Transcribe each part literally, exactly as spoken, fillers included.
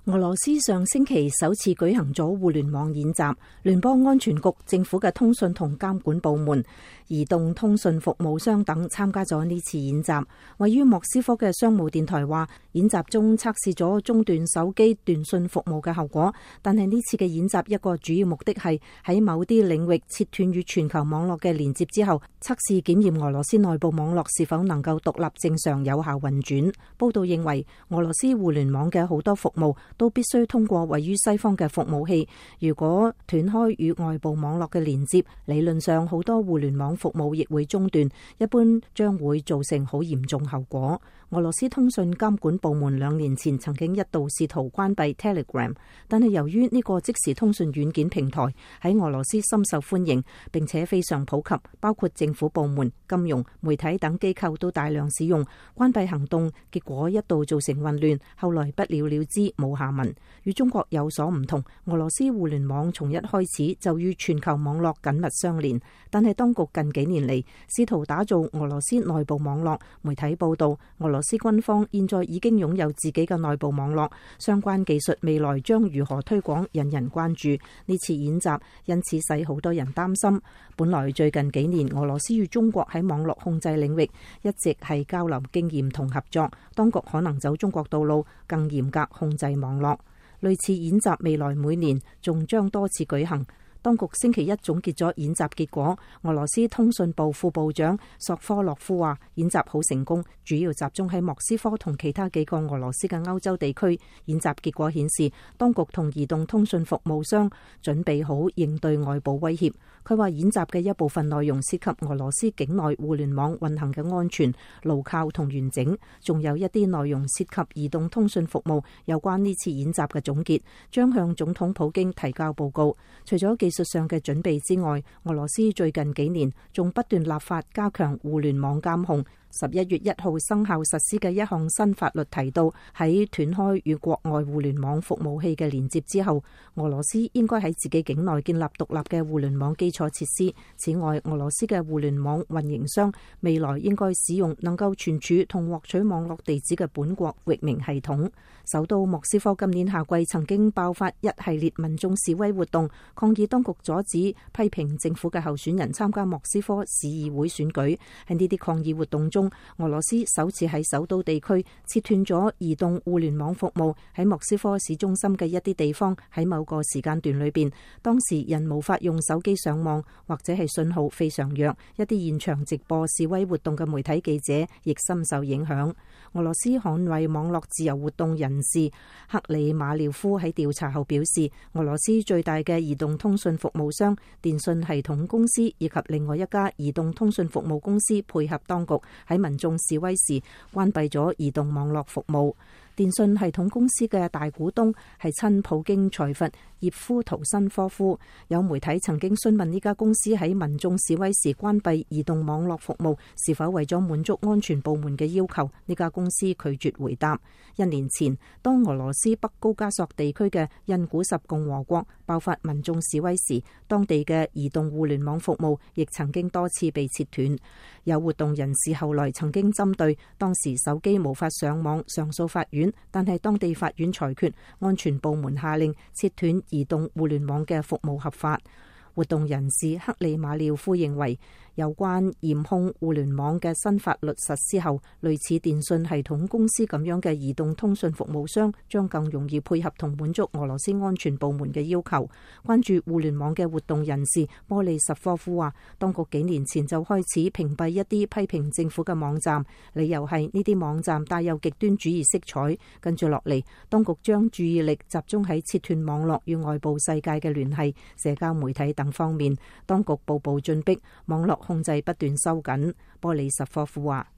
俄羅斯上星期首次舉行咗互聯網演習，聯邦安全局、政府嘅通訊同監管部門、移動通訊服務商等參加咗呢次演習。位於莫斯科嘅商務電台話，演習中測試咗中斷手機電訊服務嘅後果，但係呢次嘅演習一個主要目的係喺某啲領域切斷與全球網絡嘅連接之後，測試檢驗俄羅斯內部網絡是否能夠獨立正常有效運轉。報道認為，俄羅斯互聯網嘅好多服務都必須通過位於西方嘅服務器，如果斷開與外部網絡嘅連接，理論上好多互聯網服務亦會中斷，一般將會造成好嚴重後果。俄羅斯通訊監管部門兩年前曾經一度試圖關閉 Telegram， 但係由於呢個即時通訊軟件平台喺俄羅斯深受歡迎，並且非常普及，包括政府部門、金融、媒體等機構都大量使用。關閉行動結果一度造成混亂，後來不了了之，冇下文。與中國有所唔同，俄羅斯互聯網從一開始就與全球網絡緊密相連，但係當局近幾年嚟試圖打造俄羅斯內部網絡。媒體報道，俄羅斯軍方現在已經擁有自己嘅內部網絡，相關技術未來將如何推廣引人關注。呢次演習因此使好多人擔心。本來最近幾年俄羅斯與中國喺網絡控制領域一直係交流經驗同合作，當局可能走中國道路，更嚴格控制網絡。類似演習未來每年仲將多次舉行。當局星期一總結咗演習結果，俄羅斯通訊部副部長索科洛夫話，演習好成功，主要集中喺莫斯科同其他幾個俄羅斯嘅歐洲地區。演習結果顯示，當局同移動通訊服務商準備好應對外部威脅。佢話演習嘅一部分內容涉及俄羅斯境內互聯網運行嘅安全、牢靠同完整，仲有一啲內容涉及移動通訊服務。有關呢次演習嘅總結，將向總統普京提交報告。除咗技術上嘅準備之外，俄羅斯最近幾年仲不斷立法加強互聯網監控。十一月一號生效實施嘅一項新法律提到，喺斷開與國外互聯網服務器嘅連接之後，俄羅斯應該喺自己境內建立獨立嘅互聯網基礎設施。此外，俄羅斯嘅互聯網運營商未來應該使用能夠存儲同獲取網絡地址嘅本國域名系統。首都莫斯科今年夏季曾經爆發一系列民眾示威活動，抗議當局阻止批評政府嘅候選人參加莫斯科市議會選舉。喺呢啲抗議活動中，俄羅斯首次喺首都地區切斷咗移動互聯網服務。喺莫斯科市中心嘅一啲地方，喺某個時間段裏邊，當時人無法用手機上網，或者係信號非常弱。一啲現場直播示威活動嘅媒體記者亦深受影響。俄羅斯捍衛網絡自由活動人士克里馬廖夫喺調查後表示，俄羅斯最大嘅移動通訊服務商電信系統公司以及另外一家移動通訊服務公司配合當局喺民眾示威時關閉咗移動網絡服務。電信系統公司嘅大股東係親普京財閥葉夫圖申科夫。有媒體曾經詢問呢家公司喺民眾示威時關閉移動網絡服務是否為咗滿足安全部門嘅要求，呢家公司拒絕回答。一年前，當俄羅斯北高加索地區嘅印古什共和國爆發民眾示威時，當地嘅移動互聯網服務亦曾經多次被切斷。有活動人士後來曾經針對當時手機無法上網上訴法院，但係當地法院裁決安全部門下令切斷移動互聯網嘅服務合法。活動人士克里馬廖夫認為，有關嚴控互聯網嘅新法律實施後，類似電信系統公司咁樣嘅移動通訊服務商將更容易配合同滿足俄羅斯安全部門嘅要求。關注互聯網嘅活動人士波利什科夫話，當局幾年前就開始屏蔽一啲批評政府嘅網站，理由係呢啲網站帶有極端主義色彩。跟住落嚟，當局將注意力集中喺切斷網絡與外部世界嘅聯繫、社交媒體等方面。當局步步進逼，網絡控制不斷收緊。波利什科夫話：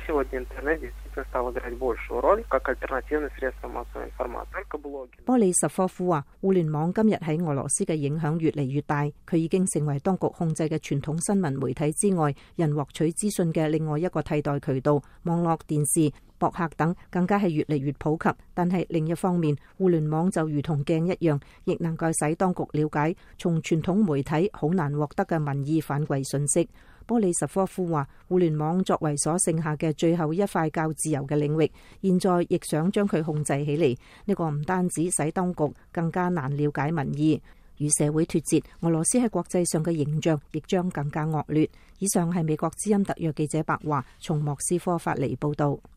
波利什科夫話，互聯網今日喺俄羅斯嘅影響越嚟越大，佢已經成為當局控制嘅傳統新聞媒體之外，人獲取資訊嘅另外一個替代渠道。網絡電視、博客等更加係越嚟越普及。但係另一方面，互聯網就如同鏡一樣，亦能夠使當局了解從傳統媒體好難獲得嘅民意反饋信息。 波利什科夫話，互聯網作為所剩下嘅最後一塊較自由嘅領域，現在亦想將佢控制起嚟。呢個唔單止使當局更加難了解民意，與社會脫節，俄羅斯喺國際上嘅形象亦將更加惡劣。以上係美國之音特約記者白華從莫斯科發嚟報道。